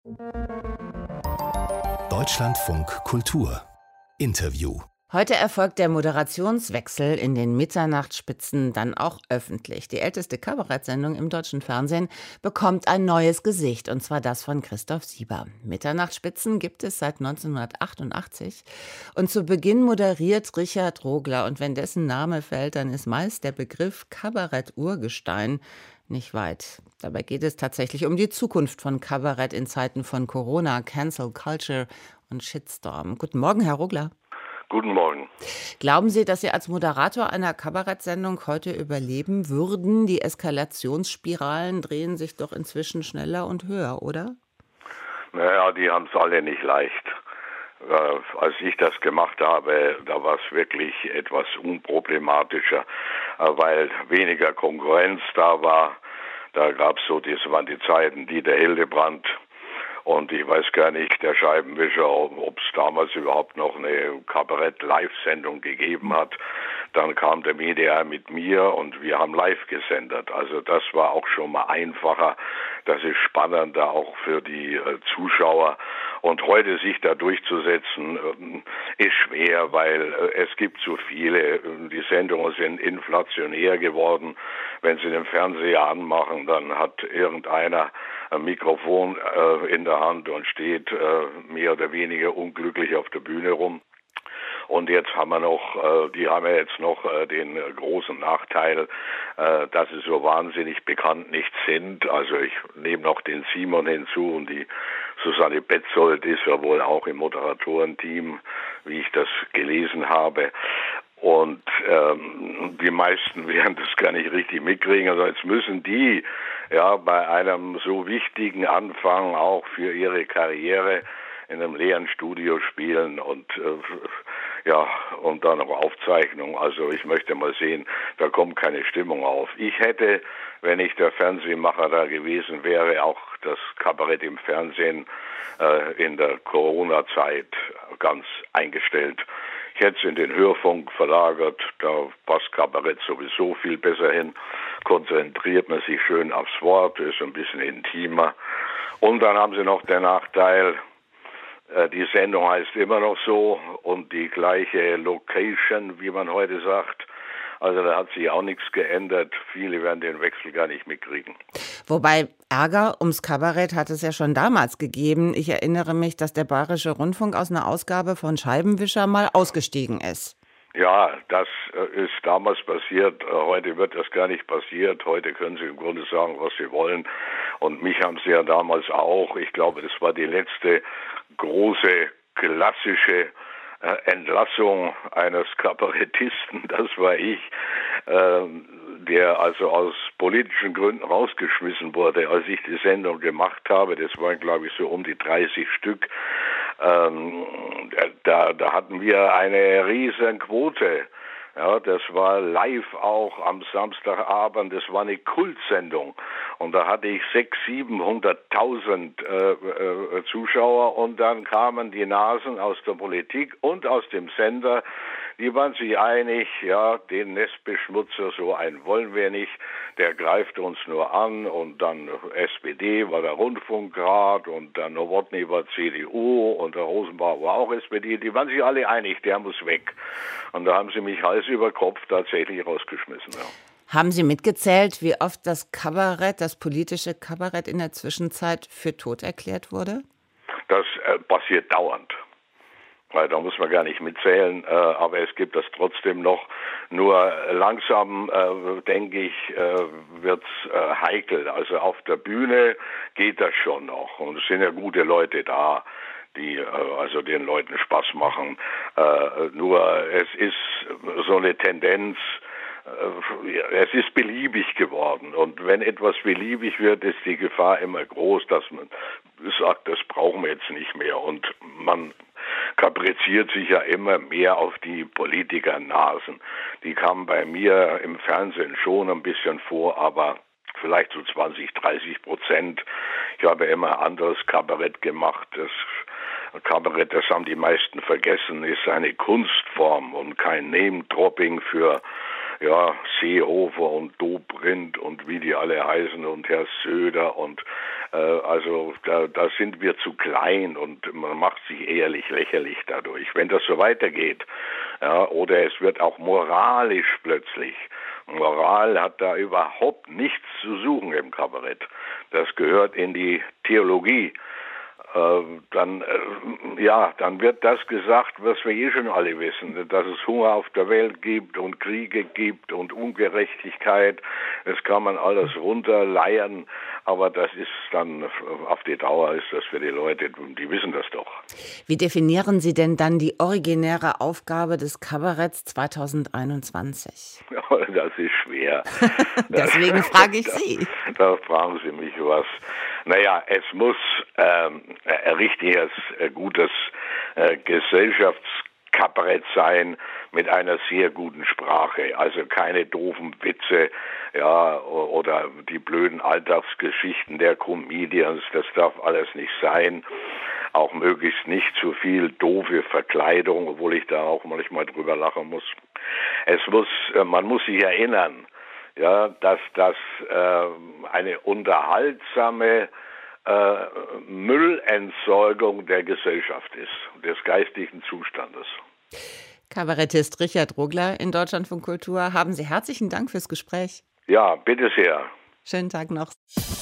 Deutschlandfunk Kultur Interview. Heute erfolgt der Moderationswechsel in den Mitternachtsspitzen dann auch öffentlich. Die älteste Kabarettsendung im deutschen Fernsehen bekommt ein neues Gesicht, und zwar das von Christoph Sieber. Mitternachtsspitzen gibt es seit 1988 und zu Beginn moderiert Richard Rogler. Und wenn dessen Name fällt, dann ist meist der Begriff Kabarett-Urgestein nicht weit. Dabei geht es tatsächlich um die Zukunft von Kabarett in Zeiten von Corona, Cancel Culture und Shitstorm. Guten Morgen, Herr Rogler. Guten Morgen. Glauben Sie, dass Sie als Moderator einer Kabarettsendung heute überleben würden? Die Eskalationsspiralen drehen sich doch inzwischen schneller und höher, oder? Naja, die haben es alle nicht leicht. Als ich das gemacht habe, da war es wirklich etwas unproblematischer, weil weniger Konkurrenz da war. Da gab es das waren die Zeiten Dieter Hildebrand. Und ich weiß gar nicht, der Scheibenwischer, ob es damals überhaupt noch eine Kabarett-Live-Sendung gegeben hat. Dann kam der WDR mit mir und wir haben live gesendet. Also das war auch schon mal einfacher. Das ist spannender auch für die Zuschauer. Und heute sich da durchzusetzen, ist schwer, weil es gibt so viele. Die Sendungen sind inflationär geworden. Wenn Sie den Fernseher anmachen, dann hat irgendeiner ein Mikrofon in der Hand und steht mehr oder weniger unglücklich auf der Bühne rum. Und jetzt haben wir jetzt noch den großen Nachteil, dass sie so wahnsinnig bekannt nicht sind. Also ich nehme noch den Simon hinzu und die Susanne Petzold ist ja wohl auch im Moderatorenteam, wie ich das gelesen habe. Und die meisten werden das gar nicht richtig mitkriegen. Also jetzt müssen die bei einem so wichtigen Anfang auch für ihre Karriere in einem leeren Studio spielen und und dann noch Aufzeichnung. Also ich möchte mal sehen, da kommt keine Stimmung auf. Ich hätte, wenn ich der Fernsehmacher da gewesen wäre, auch das Kabarett im Fernsehen in der Corona-Zeit ganz eingestellt. Ich hätte es in den Hörfunk verlagert, da passt Kabarett sowieso viel besser hin. Konzentriert man sich schön aufs Wort, ist ein bisschen intimer. Und dann haben sie noch den Nachteil, die Sendung heißt immer noch so und die gleiche Location, wie man heute sagt. Also da hat sich auch nichts geändert. Viele werden den Wechsel gar nicht mitkriegen. Wobei Ärger ums Kabarett hat es ja schon damals gegeben. Ich erinnere mich, dass der Bayerische Rundfunk aus einer Ausgabe von Scheibenwischer mal ausgestiegen ist. Ja, das ist damals passiert. Heute wird das gar nicht passiert. Heute können Sie im Grunde sagen, was Sie wollen. Und mich haben Sie ja damals auch. Ich glaube, das war die letzte große klassische Entlassung eines Kabarettisten, das war ich, der also aus politischen Gründen rausgeschmissen wurde, als ich die Sendung gemacht habe. Das waren, glaube ich, so um die 30 Stück. Da hatten wir eine riesen Quote. Ja, das war live auch am Samstagabend, das war eine Kultsendung. Und da hatte ich 600.000, 700.000 Zuschauer und dann kamen die Nasen aus der Politik und aus dem Sender. Die waren sich einig, ja, den Nestbeschmutzer, so einen wollen wir nicht, der greift uns nur an. Und dann SPD war der Rundfunkrat und der Nowotny war CDU und der Rosenbauer war auch SPD. Die waren sich alle einig, der muss weg. Und da haben sie mich Hals über Kopf tatsächlich rausgeschmissen. Ja. Haben Sie mitgezählt, wie oft das Kabarett, das politische Kabarett in der Zwischenzeit für tot erklärt wurde? Das passiert dauernd. Weil da muss man gar nicht mitzählen, aber es gibt das trotzdem noch. Nur langsam, denke ich, wird's heikel. Also auf der Bühne geht das schon noch. Und es sind ja gute Leute da, die also den Leuten Spaß machen. Nur es ist so eine Tendenz, es ist beliebig geworden. Und wenn etwas beliebig wird, ist die Gefahr immer groß, dass man sagt, das brauchen wir jetzt nicht mehr. Und man kapriziert sich ja immer mehr auf die Politikernasen. Die kamen bei mir im Fernsehen schon ein bisschen vor, aber vielleicht so 20-30%. Ich habe immer anderes Kabarett gemacht. Das Kabarett, das haben die meisten vergessen, ist eine Kunstform und kein Name-Dropping für ja, Seehofer und Dobrindt und wie die alle heißen und Herr Söder und also da sind wir zu klein und man macht sich ehrlich lächerlich dadurch. Wenn das so weitergeht, ja, oder es wird auch moralisch plötzlich. Moral hat da überhaupt nichts zu suchen im Kabarett. Das gehört in die Theologie. Dann wird das gesagt, was wir eh schon alle wissen, dass es Hunger auf der Welt gibt und Kriege gibt und Ungerechtigkeit. Das kann man alles runterleiern, aber das ist dann, auf die Dauer ist das für die Leute, die wissen das doch. Wie definieren Sie denn dann die originäre Aufgabe des Kabaretts 2021? Das ist schwer. Deswegen frage ich Sie. Da fragen Sie mich was. Naja, es muss richtiges, gutes Gesellschaftskabarett sein mit einer sehr guten Sprache. Also keine doofen Witze, ja, oder die blöden Alltagsgeschichten der Comedians. Das darf alles nicht sein. Auch möglichst nicht zu viel doofe Verkleidung, obwohl ich da auch manchmal drüber lachen muss. Man muss sich erinnern, ja, dass das eine unterhaltsame Müllentsorgung der Gesellschaft ist, des geistigen Zustandes. Kabarettist Richard Rogler in Deutschlandfunk Kultur, haben Sie herzlichen Dank fürs Gespräch. Ja, bitte sehr. Schönen Tag noch.